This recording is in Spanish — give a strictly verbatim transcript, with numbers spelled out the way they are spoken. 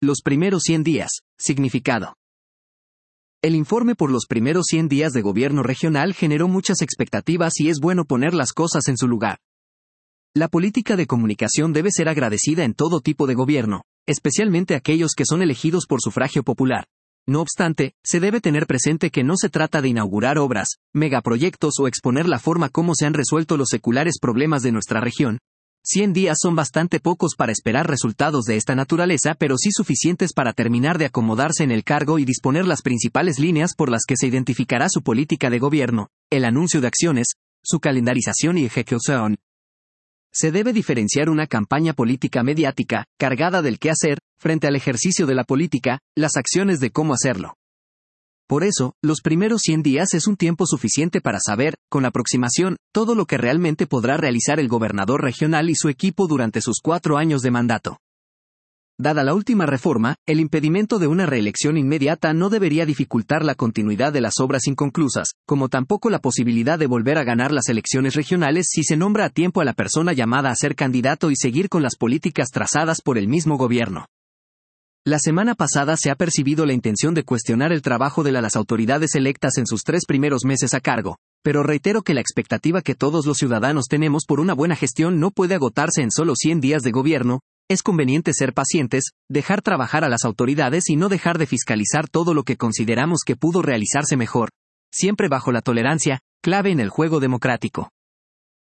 Los primeros cien días. Significado. El informe por los primeros cien días de gobierno regional generó muchas expectativas y es bueno poner las cosas en su lugar. La política de comunicación debe ser agradecida en todo tipo de gobierno, especialmente aquellos que son elegidos por sufragio popular. No obstante, se debe tener presente que no se trata de inaugurar obras, megaproyectos o exponer la forma como se han resuelto los seculares problemas de nuestra región. Cien días son bastante pocos para esperar resultados de esta naturaleza, pero sí suficientes para terminar de acomodarse en el cargo y disponer las principales líneas por las que se identificará su política de gobierno, el anuncio de acciones, su calendarización y ejecución. Se debe diferenciar una campaña política mediática, cargada del qué hacer, frente al ejercicio de la política, las acciones de cómo hacerlo. Por eso, los primeros cien días es un tiempo suficiente para saber, con aproximación, todo lo que realmente podrá realizar el gobernador regional y su equipo durante sus cuatro años de mandato. Dada la última reforma, el impedimento de una reelección inmediata no debería dificultar la continuidad de las obras inconclusas, como tampoco la posibilidad de volver a ganar las elecciones regionales si se nombra a tiempo a la persona llamada a ser candidato y seguir con las políticas trazadas por el mismo gobierno. La semana pasada se ha percibido la intención de cuestionar el trabajo de las autoridades electas en sus tres primeros meses a cargo, pero reitero que la expectativa que todos los ciudadanos tenemos por una buena gestión no puede agotarse en solo cien días de gobierno. Es conveniente ser pacientes, dejar trabajar a las autoridades y no dejar de fiscalizar todo lo que consideramos que pudo realizarse mejor, siempre bajo la tolerancia, clave en el juego democrático.